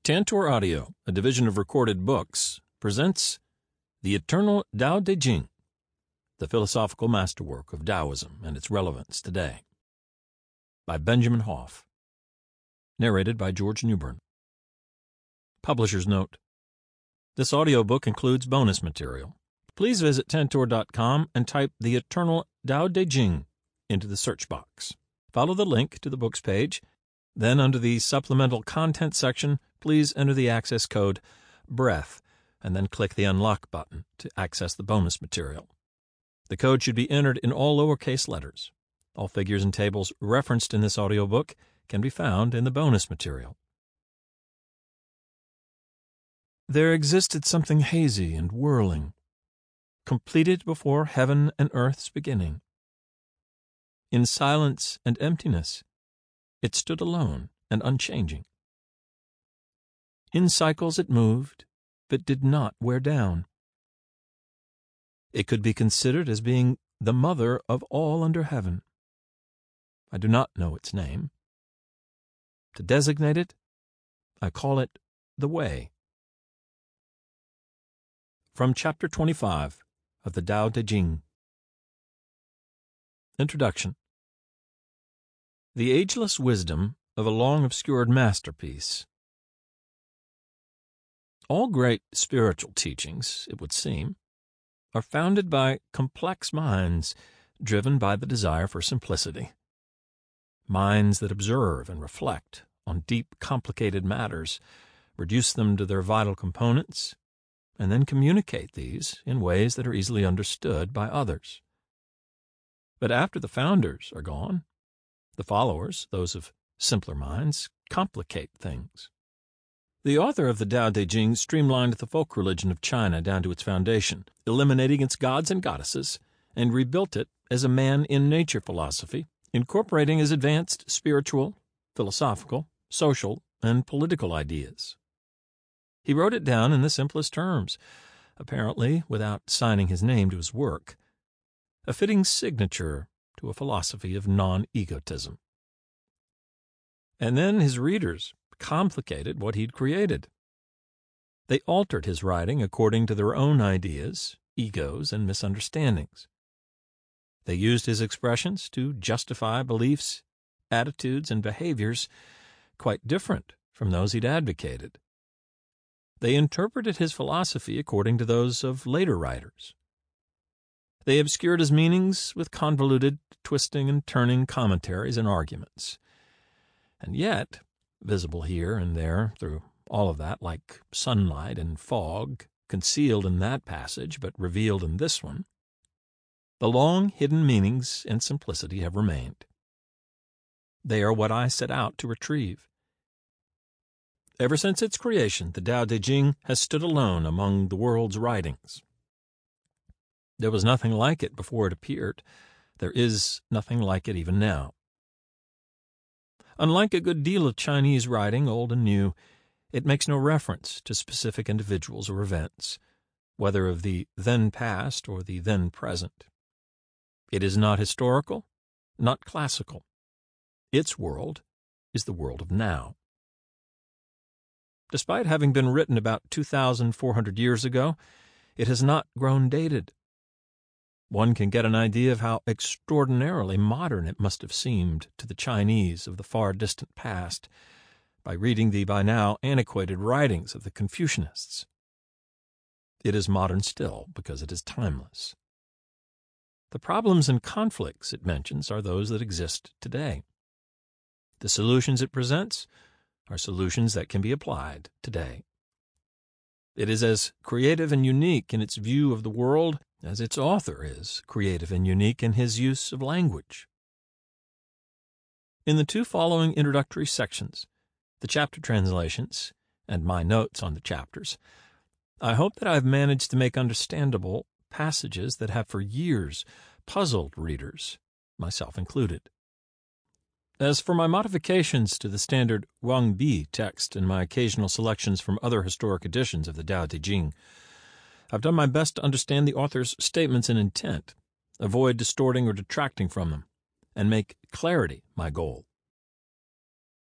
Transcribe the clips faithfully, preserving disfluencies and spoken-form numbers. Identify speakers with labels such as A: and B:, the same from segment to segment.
A: Tantor Audio, a division of Recorded Books, presents The Eternal Tao Te Ching, the philosophical masterwork of Taoism and its relevance today, by Benjamin Hoff, narrated by George Newbern. Publisher's note: this audiobook includes bonus material. Please visit Tantor dot com and type The Eternal Tao Te Ching into the search box. Follow the link to the book's page. Then, under the Supplemental Content section, please enter the access code BREATH and then click the Unlock button to access the bonus material. The code should be entered in all lowercase letters. All figures and tables referenced in this audiobook can be found in the bonus material. There existed something hazy and whirling, completed before heaven and earth's beginning. In silence and emptiness, it stood alone and unchanging. In cycles it moved, but did not wear down. It could be considered as being the mother of all under heaven. I do not know its name. To designate it, I call it the Way. From Chapter twenty-five of the Tao Te Ching. Introduction. The ageless wisdom of a long-obscured masterpiece. All great spiritual teachings, it would seem, are founded by complex minds driven by the desire for simplicity. Minds that observe and reflect on deep, complicated matters, reduce them to their vital components, and then communicate these in ways that are easily understood by others. But after the founders are gone, the followers, those of simpler minds, complicate things. The author of the Tao Te Ching streamlined the folk religion of China down to its foundation, eliminating its gods and goddesses, and rebuilt it as a man-in-nature philosophy, incorporating his advanced spiritual, philosophical, social, and political ideas. He wrote it down in the simplest terms, apparently without signing his name to his work, a fitting signature to a philosophy of non-egotism. And then his readers complicated what he'd created. They altered his writing according to their own ideas, egos, and misunderstandings. They used his expressions to justify beliefs, attitudes, and behaviors quite different from those he'd advocated. They interpreted his philosophy according to those of later writers. They obscured his meanings with convoluted, twisting and turning commentaries and arguments. And yet, visible here and there through all of that, like sunlight and fog, concealed in that passage but revealed in this one, the long-hidden meanings and simplicity have remained. They are what I set out to retrieve. Ever since its creation, the Tao Te Ching has stood alone among the world's writings. There was nothing like it before it appeared. There is nothing like it even now. Unlike a good deal of Chinese writing, old and new, it makes no reference to specific individuals or events, whether of the then past or the then present. It is not historical, not classical. Its world is the world of now. Despite having been written about two thousand four hundred years ago, it has not grown dated. One can get an idea of how extraordinarily modern it must have seemed to the Chinese of the far distant past by reading the by now antiquated writings of the Confucianists. It is modern still because it is timeless. The problems and conflicts it mentions are those that exist today. The solutions it presents are solutions that can be applied today. It is as creative and unique in its view of the world as its author is creative and unique in his use of language. In the two following introductory sections, the chapter translations, and my notes on the chapters, I hope that I have managed to make understandable passages that have for years puzzled readers, myself included. As for my modifications to the standard Wang Bi text and my occasional selections from other historic editions of the Tao Te Ching, I've done my best to understand the author's statements and intent, avoid distorting or detracting from them, and make clarity my goal.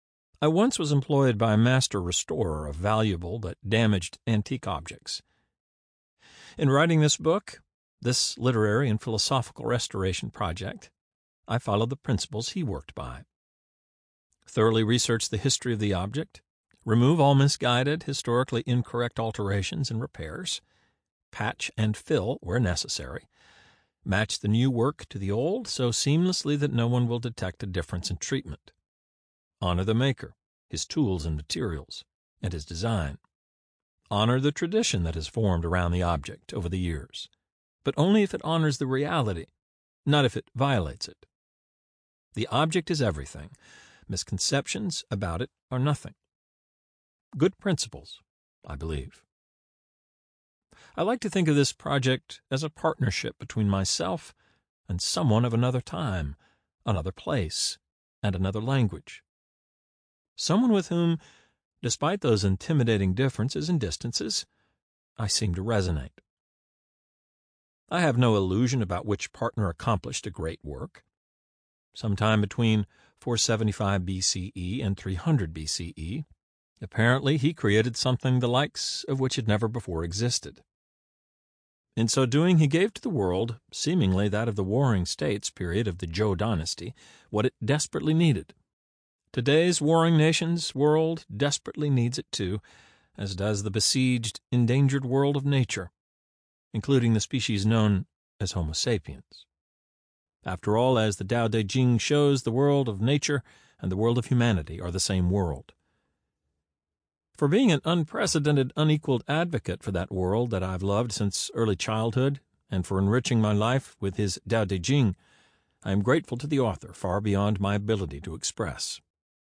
A: I once was employed by a master restorer of valuable but damaged antique objects. In writing this book, this literary and philosophical restoration project, I followed the principles he worked by. Thoroughly research the history of the object, remove all misguided, historically incorrect alterations and repairs, patch and fill where necessary, match the new work to the old so seamlessly that no one will detect a difference in treatment. Honor the maker, his tools and materials, and his design. Honor the tradition that has formed around the object over the years, but only if it honors the reality, not if it violates it. The object is everything. Misconceptions about it are nothing. Good principles, I believe. I like to think of this project as a partnership between myself and someone of another time, another place, and another language. Someone with whom, despite those intimidating differences and distances, I seem to resonate. I have no illusion about which partner accomplished a great work. Sometime between four seventy-five B C E and three hundred B C E, apparently he created something the likes of which had never before existed. In so doing, he gave to the world, seemingly that of the warring states period of the Zhou dynasty, what it desperately needed. Today's warring nations world desperately needs it too, as does the besieged, endangered world of nature, including the species known as Homo sapiens. After all, as the Tao Te Ching shows, the world of nature and the world of humanity are the same world. For being an unprecedented, unequaled advocate for that world that I've loved since early childhood, and for enriching my life with his Tao Te Ching, I am grateful to the author far beyond my ability to express.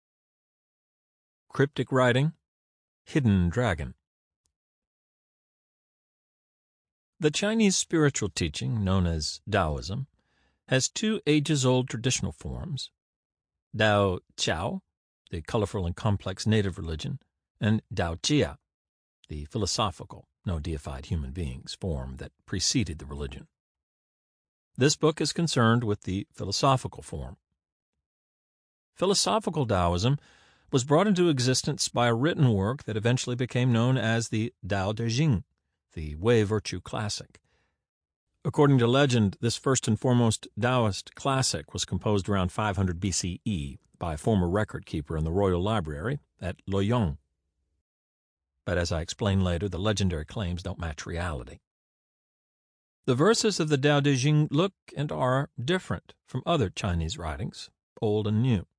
A: Cryptic Writing, Hidden Dragon. The Chinese spiritual teaching, known as Taoism, has two ages-old traditional forms, Tao Chao, the colorful and complex native religion, and Tao Jia, the philosophical, no deified human beings, form that preceded the religion. This book is concerned with the philosophical form. Philosophical Taoism was brought into existence by a written work that eventually became known as the Tao Te Ching, the Wei Virtue Classic. According to legend, this first and foremost Taoist classic was composed around five hundred B C E by a former record keeper in the Royal Library at Luoyang. But as I explain later, the legendary claims don't match reality. The verses of the Tao Te Ching look and are different from other Chinese writings, old and new.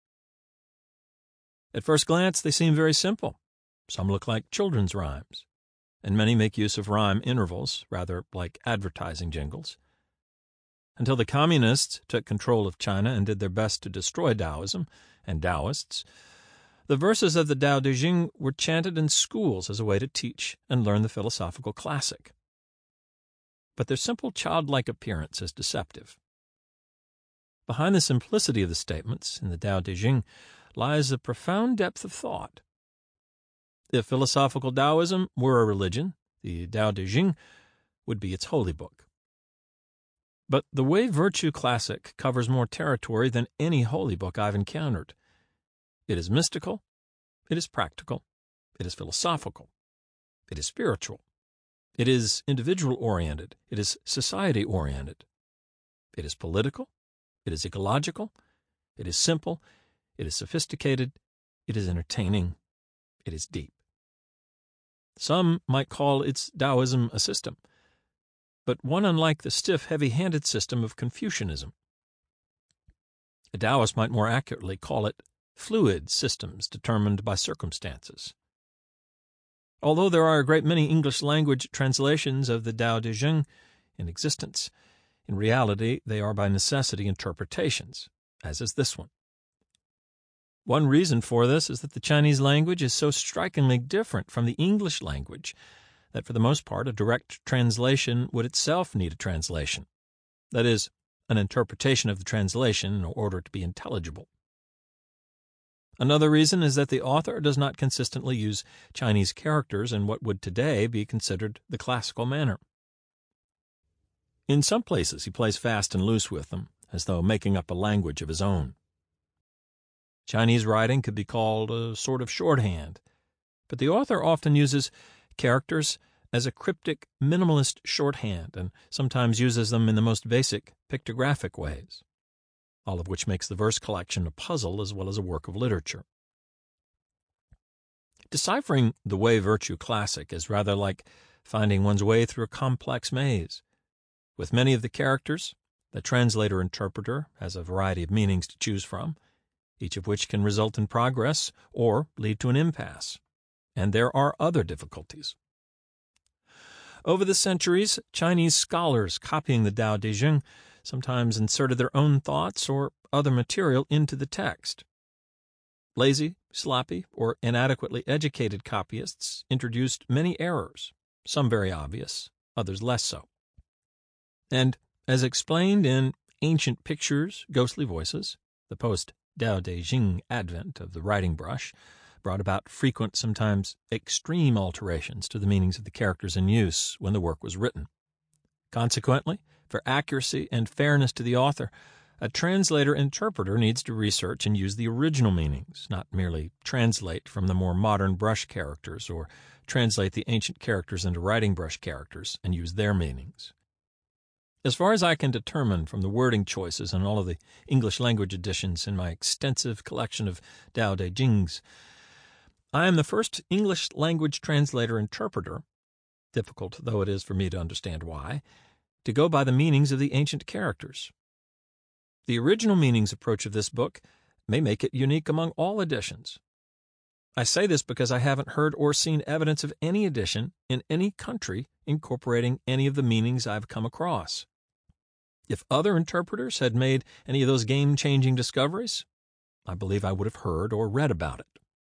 A: At first glance, they seem very simple. Some look like children's rhymes, and many make use of rhyme intervals, rather like advertising jingles. Until the communists took control of China and did their best to destroy Taoism and Taoists, the verses of the Tao Te Ching were chanted in schools as a way to teach and learn the philosophical classic. But their simple childlike appearance is deceptive. Behind the simplicity of the statements in the Tao Te Ching lies a profound depth of thought. If philosophical Taoism were a religion, the Tao Te Ching would be its holy book. But the Wei Virtue Classic covers more territory than any holy book I've encountered. It is mystical, it is practical, it is philosophical, it is spiritual, it is individual-oriented, it is society-oriented, it is political, it is ecological, it is simple, it is sophisticated, it is entertaining, it is deep. Some might call its Taoism a system, but one unlike the stiff, heavy-handed system of Confucianism. A Taoist might more accurately call it fluid systems determined by circumstances. Although there are a great many English-language translations of the Tao Te Ching in existence, in reality they are by necessity interpretations, as is this one. One reason for this is that the Chinese language is so strikingly different from the English language that for the most part a direct translation would itself need a translation, that is, an interpretation of the translation in order to be intelligible. Another reason is that the author does not consistently use Chinese characters in what would today be considered the classical manner. In some places he plays fast and loose with them, as though making up a language of his own. Chinese writing could be called a sort of shorthand, but the author often uses characters as a cryptic, minimalist shorthand and sometimes uses them in the most basic pictographic ways, all of which makes the verse collection a puzzle as well as a work of literature. Deciphering the Wei Virtue Classic is rather like finding one's way through a complex maze. With many of the characters, the translator-interpreter has a variety of meanings to choose from, each of which can result in progress or lead to an impasse. And there are other difficulties. Over the centuries, Chinese scholars copying the Tao Te Ching sometimes inserted their own thoughts or other material into the text. Lazy, sloppy, or inadequately educated copyists introduced many errors, some very obvious, others less so. And as explained in Ancient Pictures, Ghostly Voices, the post-Tao Te Ching advent of the writing brush brought about frequent, sometimes extreme alterations to the meanings of the characters in use when the work was written. Consequently, for accuracy and fairness to the author, a translator-interpreter needs to research and use the original meanings, not merely translate from the more modern brush characters or translate the ancient characters into writing brush characters and use their meanings. As far as I can determine from the wording choices in all of the English language editions in my extensive collection of Tao Te Chings, I am the first English language translator-interpreter, difficult though it is for me to understand why, to go by the meanings of the ancient characters. The original meanings approach of this book may make it unique among all editions. I say this because I haven't heard or seen evidence of any edition in any country incorporating any of the meanings I've come across. If other interpreters had made any of those game-changing discoveries, I believe I would have heard or read about it.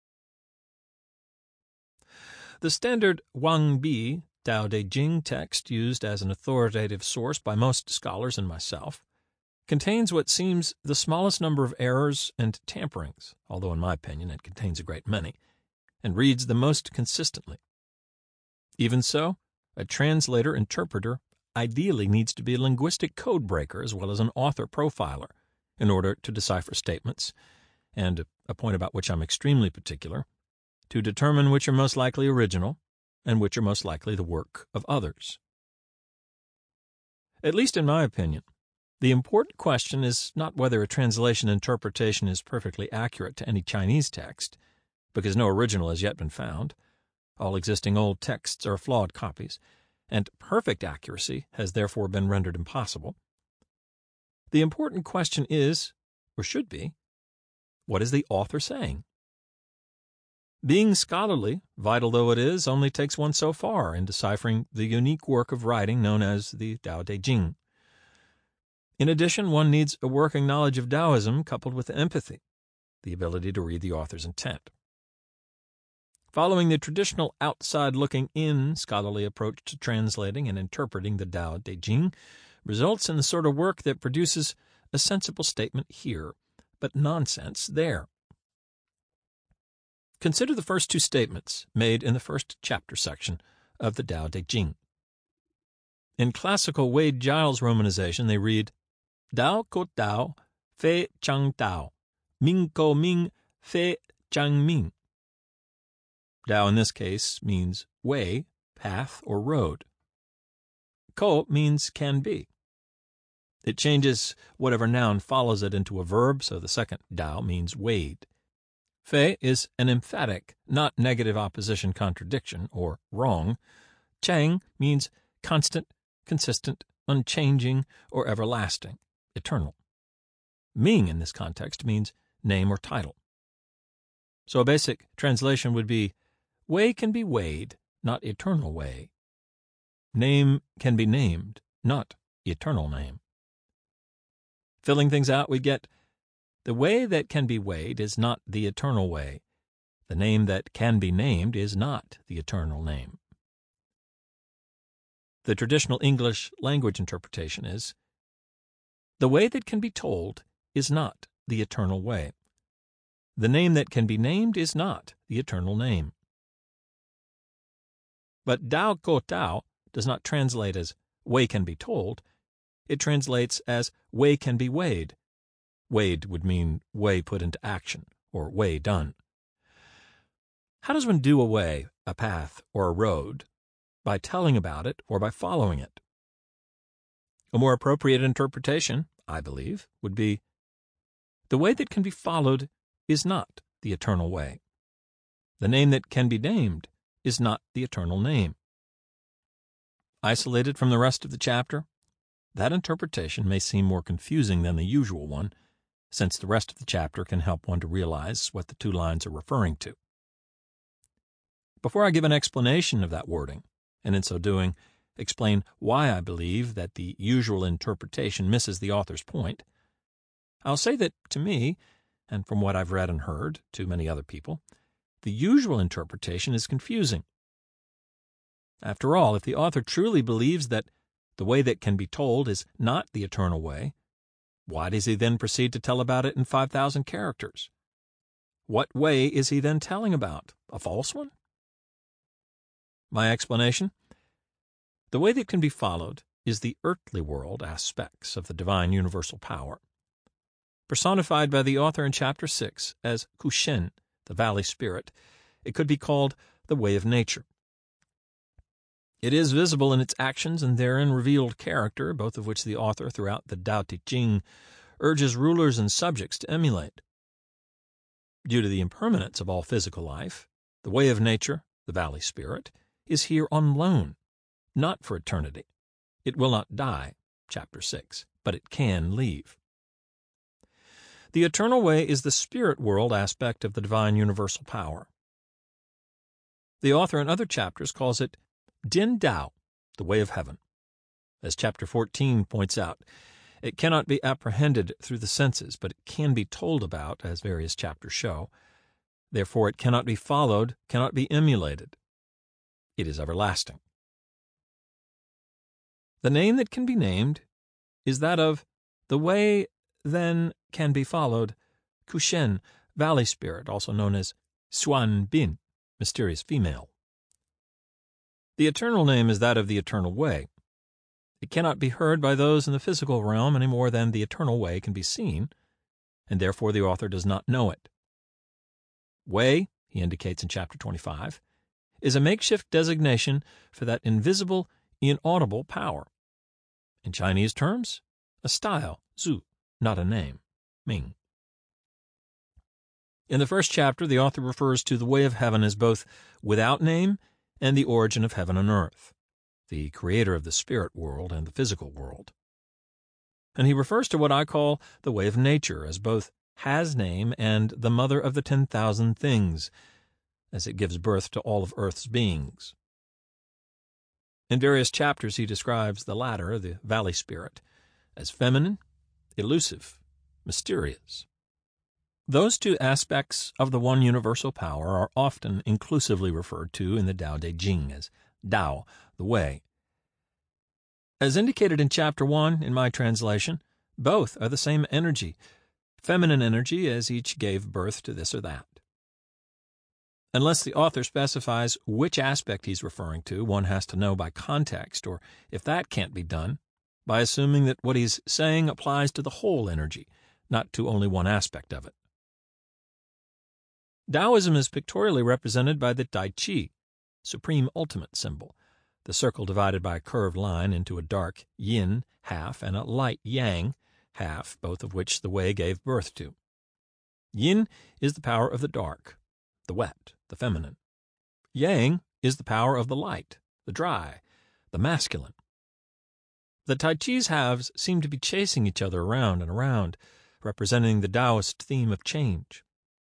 A: The standard Wang Bi Tao Te Ching text used as an authoritative source by most scholars and myself contains what seems the smallest number of errors and tamperings, although in my opinion it contains a great many, and reads the most consistently. Even so, a translator-interpreter ideally needs to be a linguistic code-breaker as well as an author profiler in order to decipher statements, and a point about which I'm extremely particular, to determine which are most likely original and which are most likely the work of others. At least in my opinion, the important question is not whether a translation interpretation is perfectly accurate to any Chinese text, because no original has yet been found. All existing old texts are flawed copies, and perfect accuracy has therefore been rendered impossible. The important question is, or should be, what is the author saying? Being scholarly, vital though it is, only takes one so far in deciphering the unique work of writing known as the Tao Te Ching. In addition, one needs a working knowledge of Taoism coupled with empathy, the ability to read the author's intent. Following the traditional outside-looking-in scholarly approach to translating and interpreting the Tao Te Ching results in the sort of work that produces a sensible statement here, but nonsense there. Consider the first two statements made in the first chapter section of the Tao Te Ching. In classical Wade-Giles romanization, they read, Dao ko Dao, Fei Chang Dao, Ming ko Ming, Fei Chang Ming. Dao in this case means way, path, or road. Ko means can be. It changes whatever noun follows it into a verb, so the second Dao means wade. Fei is an emphatic, not negative opposition contradiction, or wrong. Chang means constant, consistent, unchanging, or everlasting, eternal. Ming in this context means name or title. So a basic translation would be, way can be weighed, not eternal way. Name can be named, not eternal name. Filling things out, we get, the way that can be weighed is not the eternal way. The name that can be named is not the eternal name. The traditional English language interpretation is, the way that can be told is not the eternal way. The name that can be named is not the eternal name. But Dao Ko Dao does not translate as way can be told. It translates as way can be weighed. Weighed would mean way put into action, or way done. How does one do away a path or a road? By telling about it or by following it? A more appropriate interpretation, I believe, would be, the way that can be followed is not the eternal way. The name that can be named is not the eternal name. Isolated from the rest of the chapter, that interpretation may seem more confusing than the usual one, since the rest of the chapter can help one to realize what the two lines are referring to. Before I give an explanation of that wording, and in so doing, explain why I believe that the usual interpretation misses the author's point, I'll say that, to me, and from what I've read and heard, to many other people, the usual interpretation is confusing. After all, if the author truly believes that the way that can be told is not the eternal way, why does he then proceed to tell about it in five thousand characters? What way is he then telling about? A false one? My explanation? The way that can be followed is the earthly world aspects of the divine universal power, personified by the author in chapter six as Kushen, the valley spirit. It could be called the way of nature. It is visible in its actions and therein revealed character, both of which the author throughout the Tao Te Ching urges rulers and subjects to emulate. Due to the impermanence of all physical life, the way of nature, the valley spirit, is here on loan, not for eternity. It will not die, chapter six, but it can leave. The eternal way is the spirit world aspect of the divine universal power. The author in other chapters calls it Din Dao, the way of heaven. As chapter fourteen points out, it cannot be apprehended through the senses, but it can be told about, as various chapters show. Therefore it cannot be followed, cannot be emulated. It is everlasting. The name that can be named is that of the way then can be followed, Kushen, valley spirit, also known as Xuan Bin, mysterious female. The eternal name is that of the eternal way. It cannot be heard by those in the physical realm any more than the eternal way can be seen, and therefore the author does not know it. Way, he indicates in chapter twenty-five, is a makeshift designation for that invisible, inaudible power. In Chinese terms, a style, zu, not a name, Ming. In the first chapter, the author refers to the way of heaven as both without name and the origin of heaven and earth, the creator of the spirit world and the physical world. And he refers to what I call the way of nature as both has name and the mother of the ten thousand things, as it gives birth to all of earth's beings. In various chapters he describes the latter, the valley spirit, as feminine, elusive, mysterious. Those two aspects of the one universal power are often inclusively referred to in the Tao Te Ching as Dao, the way. As indicated in chapter one in my translation, both are the same energy, feminine energy as each gave birth to this or that. Unless the author specifies which aspect he's referring to, one has to know by context, or if that can't be done, by assuming that what he's saying applies to the whole energy, not to only one aspect of it. Taoism is pictorially represented by the Tai Chi, supreme ultimate symbol, the circle divided by a curved line into a dark yin half and a light yang half, both of which the way gave birth to. Yin is the power of the dark, the wet, the feminine. Yang is the power of the light, the dry, the masculine. The Tai Chi's halves seem to be chasing each other around and around, representing the Taoist theme of change.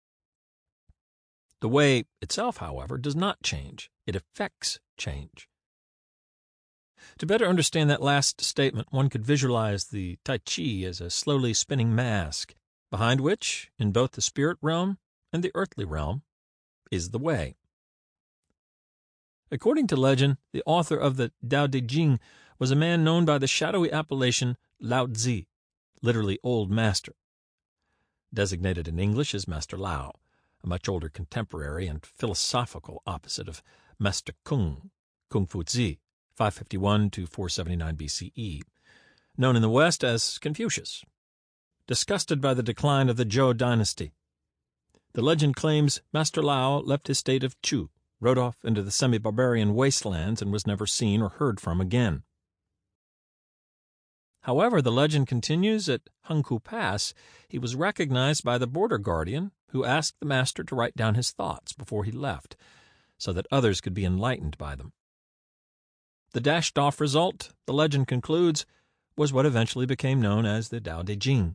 A: The way itself, however, does not change. It affects change. To better understand that last statement, one could visualize the Tai Chi as a slowly spinning mask, behind which, in both the spirit realm and the earthly realm, is the way. According to legend, the author of the Tao Te Ching was a man known by the shadowy appellation Lao Tzu, literally Old Master, designated in English as Master Lao, a much older contemporary and philosophical opposite of Master Kung, Kung Fu Zi, five fifty-one to four seventy-nine B C E, known in the West as Confucius, disgusted by the decline of the Zhou dynasty. The legend claims Master Lao left his state of Chu, rode off into the semi-barbarian wastelands, and was never seen or heard from again. However, the legend continues at Hengku Pass, he was recognized by the border guardian, who asked the master to write down his thoughts before he left, so that others could be enlightened by them. The dashed-off result, the legend concludes, was what eventually became known as the Tao Te Ching.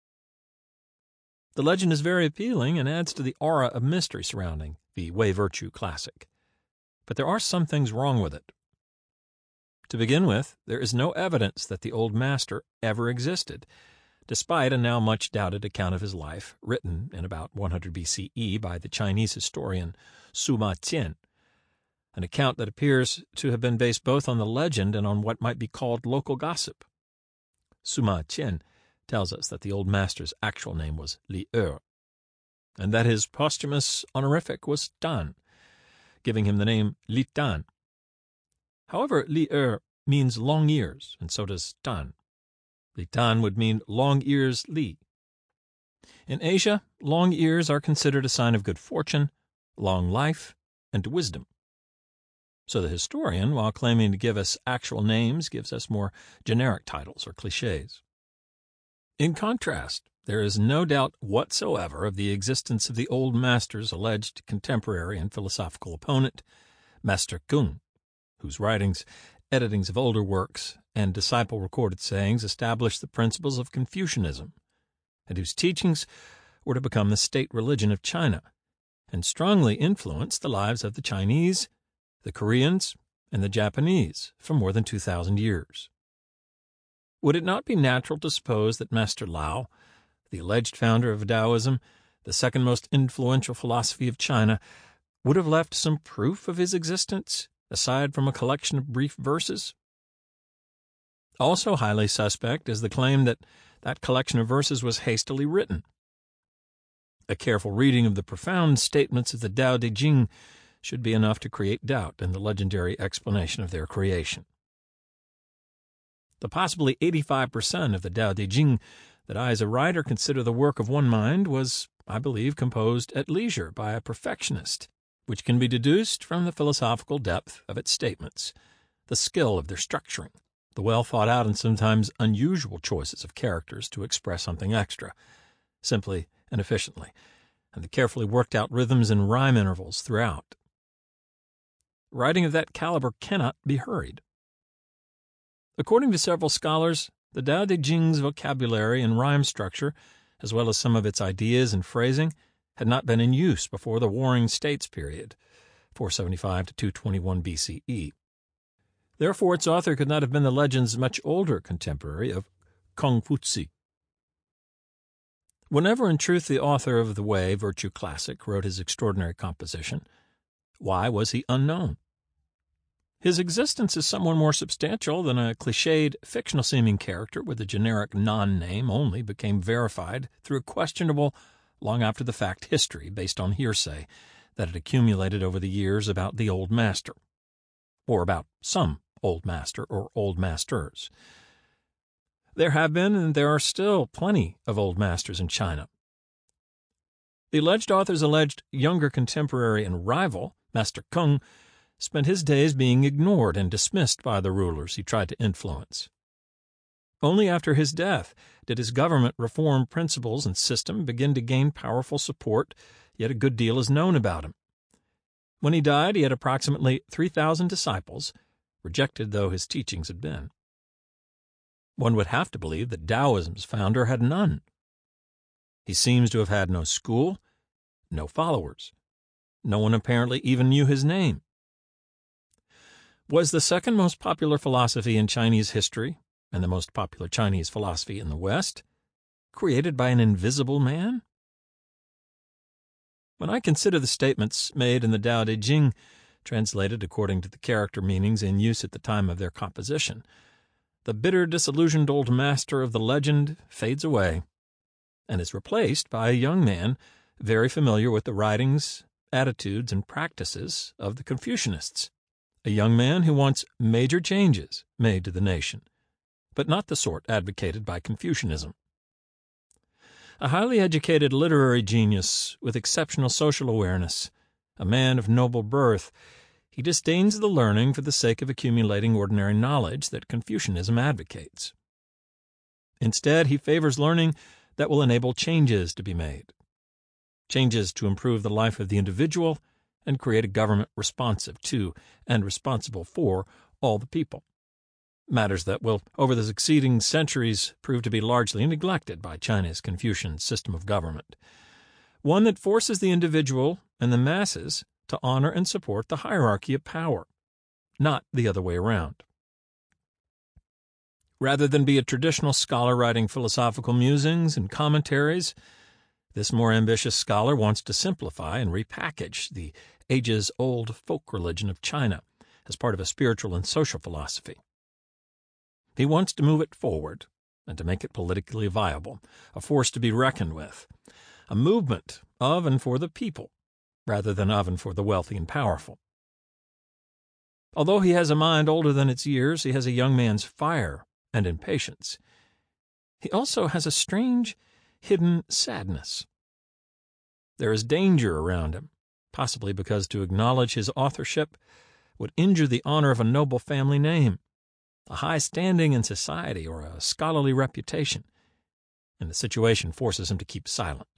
A: The legend is very appealing and adds to the aura of mystery surrounding the Way Virtue Classic. But there are some things wrong with it. To begin with, there is no evidence that the old master ever existed, despite a now much doubted account of his life written in about one hundred B C E by the Chinese historian Sima Qian, an account that appears to have been based both on the legend and on what might be called local gossip. Sima Qian tells us that the old master's actual name was Li Er, and that his posthumous honorific was Dan, giving him the name Li Dan. However, Li Er means long ears, and so does Dan. Li Dan would mean long ears Li. In Asia, long ears are considered a sign of good fortune, long life, and wisdom. So the historian, while claiming to give us actual names, gives us more generic titles or cliches. In contrast, there is no doubt whatsoever of the existence of the old master's alleged contemporary and philosophical opponent, Master Kung, whose writings, editings of older works, and disciple-recorded sayings established the principles of Confucianism, and whose teachings were to become the state religion of China, and strongly influenced the lives of the Chinese, the Koreans, and the Japanese for more than two thousand years. Would it not be natural to suppose that Master Lao, the alleged founder of Taoism, the second most influential philosophy of China, would have left some proof of his existence, aside from a collection of brief verses? Also highly suspect is the claim that that collection of verses was hastily written. A careful reading of the profound statements of the Tao Te Ching should be enough to create doubt in the legendary explanation of their creation. The possibly eighty-five percent of the Tao Te Ching that I as a writer consider the work of one mind was, I believe, composed at leisure by a perfectionist, which can be deduced from the philosophical depth of its statements, the skill of their structuring, the well-thought-out and sometimes unusual choices of characters to express something extra, simply and efficiently, and the carefully worked-out rhythms and rhyme intervals throughout. Writing of that caliber cannot be hurried. According to several scholars, the Tao Te Ching's vocabulary and rhyme structure, as well as some of its ideas and phrasing, had not been in use before the Warring States period, four seventy-five to two twenty-one B C E. Therefore, its author could not have been the legend's much older contemporary of Kongfuzi. Whenever in truth the author of the Way Virtue Classic wrote his extraordinary composition, why was he unknown? His existence as someone more substantial than a cliched, fictional-seeming character with a generic non-name only became verified through a questionable, long-after-the-fact history based on hearsay that had accumulated over the years about the old master, or about some old master or old masters. There have been, and there are still, plenty of old masters in China. The alleged author's alleged younger contemporary and rival, Master Kung, spent his days being ignored and dismissed by the rulers he tried to influence. Only after his death did his government reform principles and system begin to gain powerful support, yet a good deal is known about him. When he died, he had approximately three thousand disciples, rejected though his teachings had been. One would have to believe that Taoism's founder had none. He seems to have had no school, no followers. No one apparently even knew his name. Was the second most popular philosophy in Chinese history, and the most popular Chinese philosophy in the West, created by an invisible man? When I consider the statements made in the Tao Te Ching, translated according to the character meanings in use at the time of their composition, the bitter, disillusioned old master of the legend fades away and is replaced by a young man very familiar with the writings, attitudes, and practices of the Confucianists, a young man who wants major changes made to the nation, but not the sort advocated by Confucianism. A highly educated literary genius with exceptional social awareness, a man of noble birth, he disdains the learning for the sake of accumulating ordinary knowledge that Confucianism advocates. Instead, he favors learning that will enable changes to be made, changes to improve the life of the individual and create a government responsive to and responsible for all the people, matters that will, over the succeeding centuries, prove to be largely neglected by China's Confucian system of government, one that forces the individual and the masses to honor and support the hierarchy of power, not the other way around. Rather than be a traditional scholar writing philosophical musings and commentaries, this more ambitious scholar wants to simplify and repackage the ages-old folk religion of China as part of a spiritual and social philosophy. He wants to move it forward and to make it politically viable, a force to be reckoned with, a movement of and for the people, rather than of and for the wealthy and powerful. Although he has a mind older than its years, he has a young man's fire and impatience. He also has a strange, hidden sadness. There is danger around him, possibly because to acknowledge his authorship would injure the honor of a noble family name, a high standing in society, or a scholarly reputation, and the situation forces him to keep silent.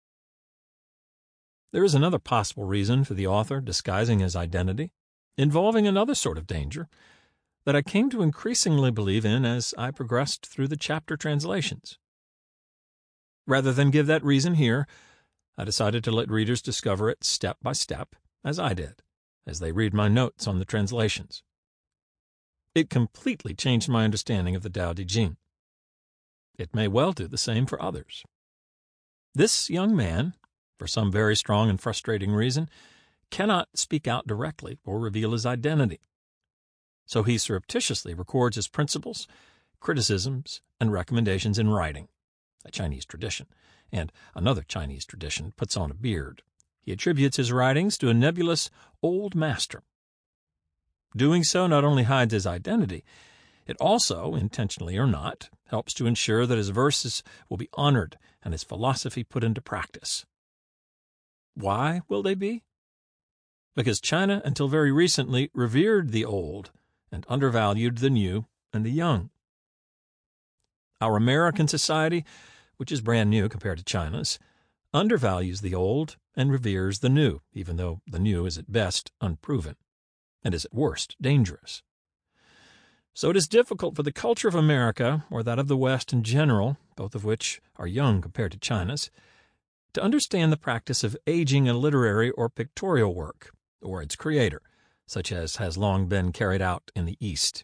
A: There is another possible reason for the author disguising his identity, involving another sort of danger, that I came to increasingly believe in as I progressed through the chapter translations. Rather than give that reason here, I decided to let readers discover it step by step, as I did, as they read my notes on the translations. It completely changed my understanding of the Tao Te Ching. It may well do the same for others. This young man, for some very strong and frustrating reason, cannot speak out directly or reveal his identity. So he surreptitiously records his principles, criticisms, and recommendations in writing, a Chinese tradition, and another Chinese tradition puts on a beard. He attributes his writings to a nebulous old master. Doing so not only hides his identity, it also, intentionally or not, helps to ensure that his verses will be honored and his philosophy put into practice. Why will they be? Because China, until very recently, revered the old and undervalued the new and the young. Our American society, which is brand new compared to China's, undervalues the old and reveres the new, even though the new is at best unproven and is at worst dangerous. So it is difficult for the culture of America, or that of the West in general, both of which are young compared to China's, to understand the practice of aging a literary or pictorial work, or its creator, such as has long been carried out in the East.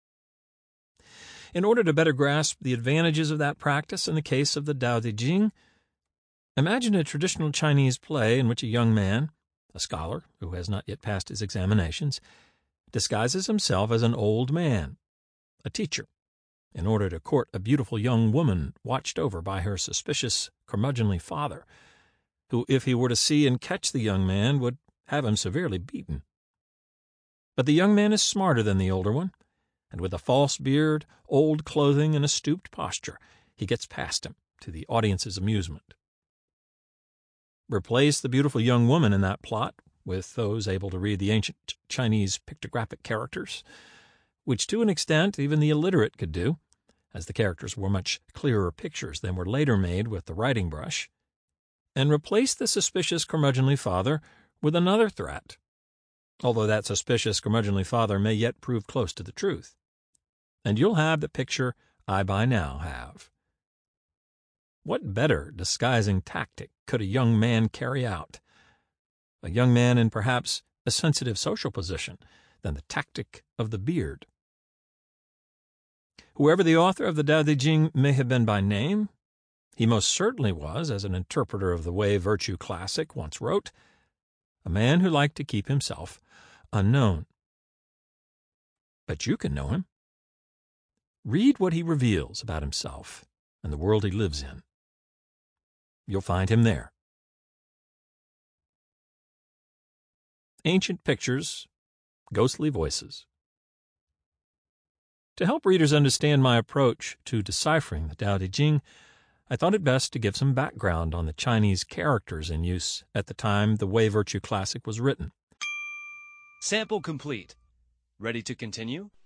A: In order to better grasp the advantages of that practice in the case of the Tao Te Ching, imagine a traditional Chinese play in which a young man, a scholar who has not yet passed his examinations, disguises himself as an old man, a teacher, in order to court a beautiful young woman watched over by her suspicious, curmudgeonly father, who, if he were to see and catch the young man, would have him severely beaten. But the young man is smarter than the older one, and with a false beard, old clothing, and a stooped posture, he gets past him, to the audience's amusement. Replace the beautiful young woman in that plot with those able to read the ancient Chinese pictographic characters, which to an extent even the illiterate could do, as the characters were much clearer pictures than were later made with the writing brush, and replace the suspicious curmudgeonly father with another threat, although that suspicious curmudgeonly father may yet prove close to the truth, and you'll have the picture I by now have. What better disguising tactic could a young man carry out, a young man in perhaps a sensitive social position, than the tactic of the beard? Whoever the author of the Tao Te Ching may have been by name, he most certainly was, as an interpreter of the Wei Virtue Classic once wrote, a man who liked to keep himself unknown. But you can know him. Read what he reveals about himself and the world he lives in. You'll find him there. Ancient Pictures, Ghostly Voices. To help readers understand my approach to deciphering the Tao Te Ching, I thought it best to give some background on the Chinese characters in use at the time the Wei Virtue Classic was written.
B: Sample complete. Ready to continue?